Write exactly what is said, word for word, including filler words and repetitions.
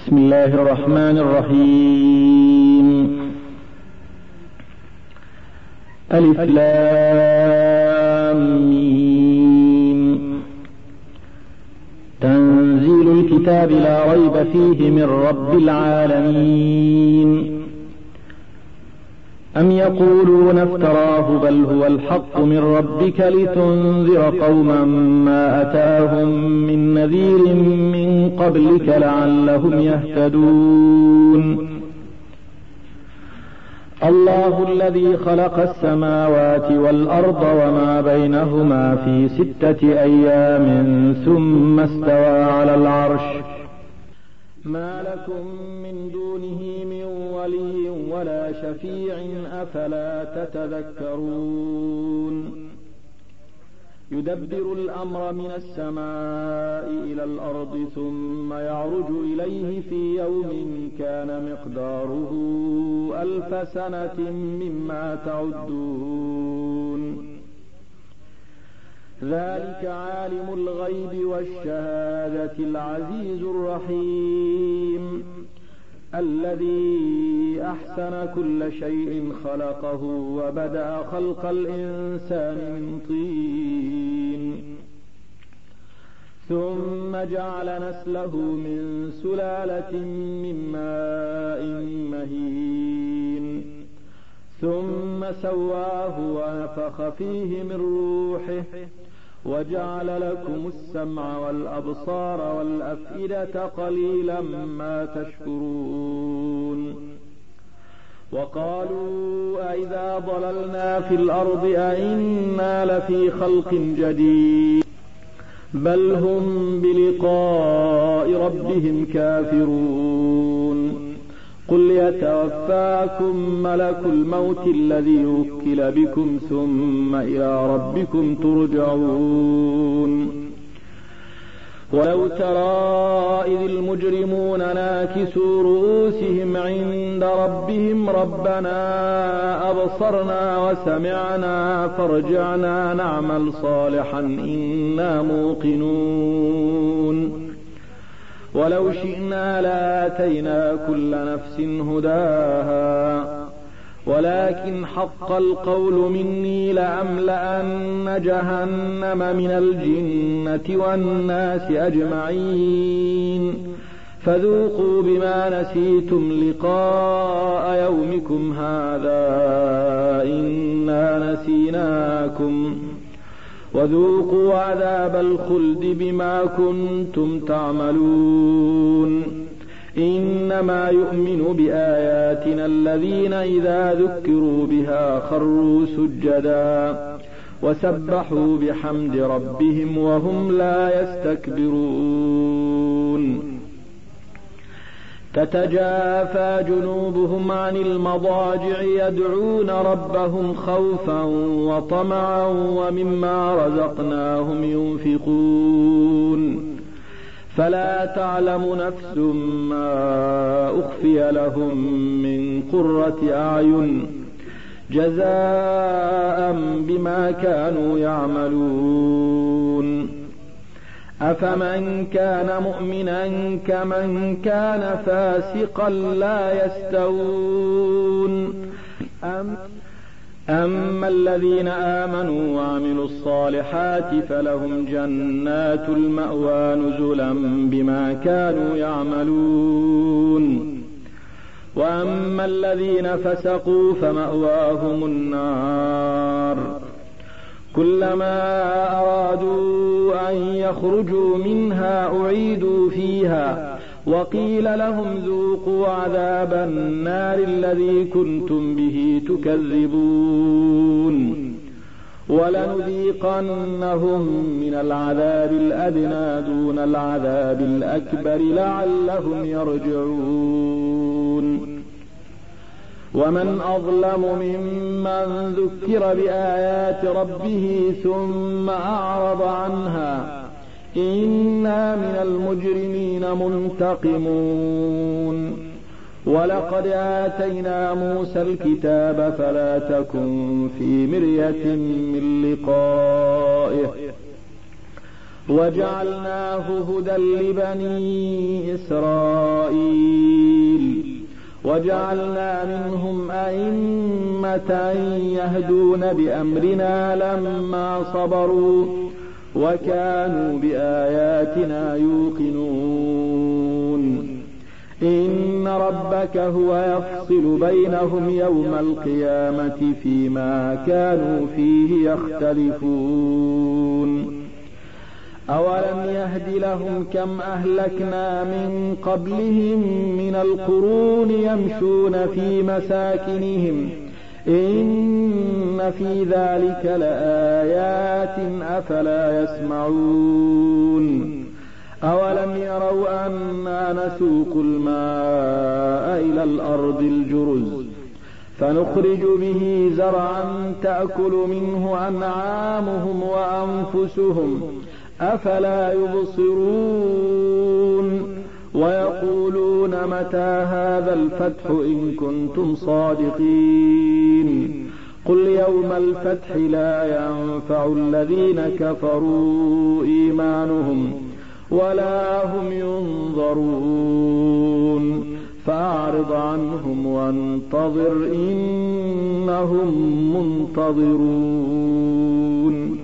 بسم الله الرحمن الرحيم. ألف لام ميم. تنزيل الكتاب لا ريب فيه من رب العالمين. أم يقولون افتراه بل هو الحق من ربك لتنذر قوما ما أتاهم من نذير من قبلك لعلهم يهتدون. الله الذي خلق السماوات والأرض وما بينهما في ستة أيام ثم استوى على العرش ما لكم من دونه من ولي ولا شفيع أفلا تتذكرون. يدبر الأمر من السماء إلى الأرض ثم يعرج إليه في يوم كان مقداره ألف سنة مما تعدون. ذلك عالم الغيب والشهادة العزيز الرحيم الذي أحسن كل شيء خلقه وبدأ خلق الإنسان من طين ثم جعل نسله من سلالة من ماء مهين ثم سواه ونفخ فيه من روحه وجعل لكم السمع والأبصار والأفئدة قليلا ما تشكرون. وقالوا أئذا ضللنا في الأرض أئنا لفي خلق جديد بل هم بلقاء ربهم كافرون. قل يتوفاكم ملك الموت الذي وكل بكم ثم إلى ربكم ترجعون. ولو ترى إذ المجرمون ناكسوا رؤوسهم عند ربهم ربنا أبصرنا وسمعنا فارجعنا نعمل صالحا إنا موقنون. ولو شئنا لآتينا كل نفس هداها ولكن حق القول مني لأملأن جهنم من الجنة والناس أجمعين فذوقوا بما نسيتم لقاء يومكم هذا إنا نسيناكم وذوقوا عذاب الخلد بما كنتم تعملون. إنما يؤمن بآياتنا الذين إذا ذكروا بها خروا سجدا وسبحوا بحمد ربهم وهم لا يستكبرون. تتجافى جنوبهم عن المضاجع يدعون ربهم خوفا وطمعا ومما رزقناهم ينفقون. فلا تعلم نفس ما أخفي لهم من قرة أعين جزاء بما كانوا يعملون. أفمن كان مؤمنا كمن كان فاسقا لا يستوون. أم أما الذين آمنوا وعملوا الصالحات فلهم جنات المأوى نزلا بما كانوا يعملون. وأما الذين فسقوا فمأواهم النار كلما أرادوا أن يخرجوا منها أعيدوا فيها وقيل لهم ذوقوا عذاب النار الذي كنتم به تكذبون. ولنذيقنهم من العذاب الأدنى دون العذاب الأكبر لعلهم يرجعون. ومن أظلم ممن ذكر بآيات ربه ثم أعرض عنها إنا من المجرمين منتقمون. ولقد آتينا موسى الكتاب فلا تكن في مرية من لقائه وجعلناه هدى لبني إسرائيل وجعلنا منهم أئمة يهدون بأمرنا لما صبروا وكانوا بآياتنا يوقنون إن ربك هو يفصل بينهم يوم القيامة فيما كانوا فيه يختلفون أولم يهد لهم كم أهلكنا من قبلهم من القرون يمشون في مساكنهم إن في ذلك لآيات أفلا يسمعون أولم يروا أنا نسوق الماء إلى الأرض الجرز فنخرج به زرعا تأكل منه أنعامهم وأنفسهم أفلا يبصرون ويقولون متى هذا الفتح إن كنتم صادقين قل يوم الفتح لا ينفع الذين كفروا إيمانهم ولا هم ينظرون فأعرض عنهم وانتظر إنهم منتظرون.